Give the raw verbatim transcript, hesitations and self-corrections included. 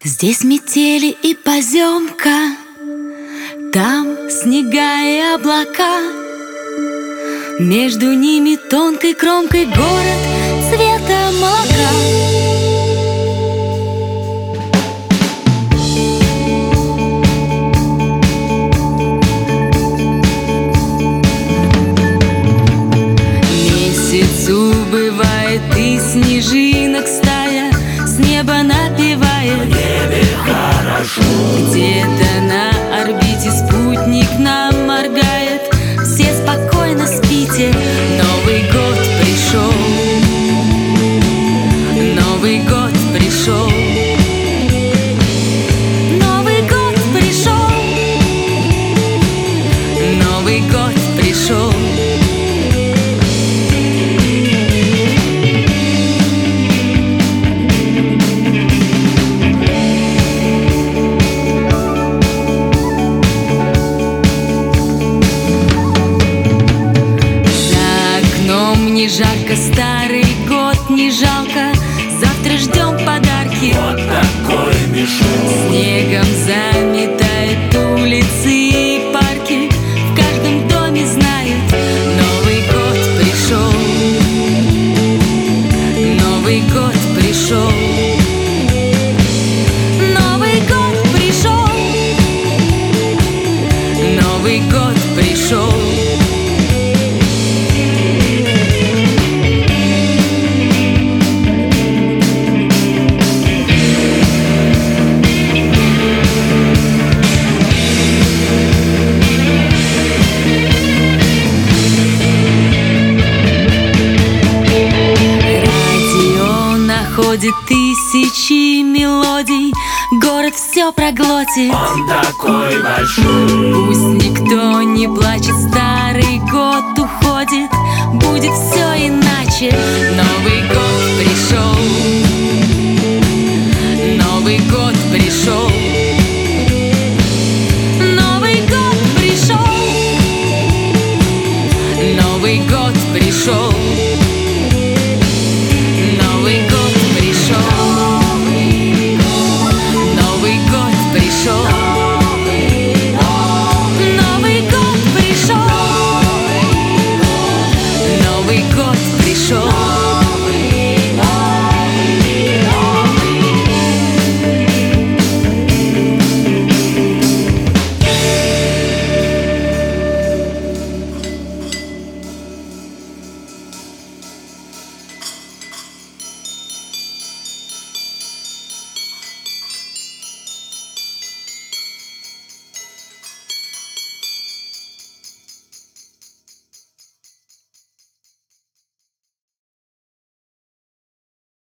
Здесь метели и поземка, там снега и облака, между ними тонкой кромкой город цвета молока. Месяцу бывает и снежинок стая с неба напевает. В небе хорошо. Где-то на орбите спутник нам моргает. Все спокойно спите, Новый год пришел. Новый год пришел. Новый год пришел. Новый год пришел. Не жарко, старый год не жалко. Завтра ждем подарки. Вот такой мешок. Снегом заметает улицы и парки. В каждом доме знают, Новый год пришел. Новый год пришел. Новый год пришел. Новый год пришел. Ходит тысячи мелодий, город все проглотит. Он такой большой. Пусть никто не плачет, старый год уходит. Будет все иначе, Новый год пришел.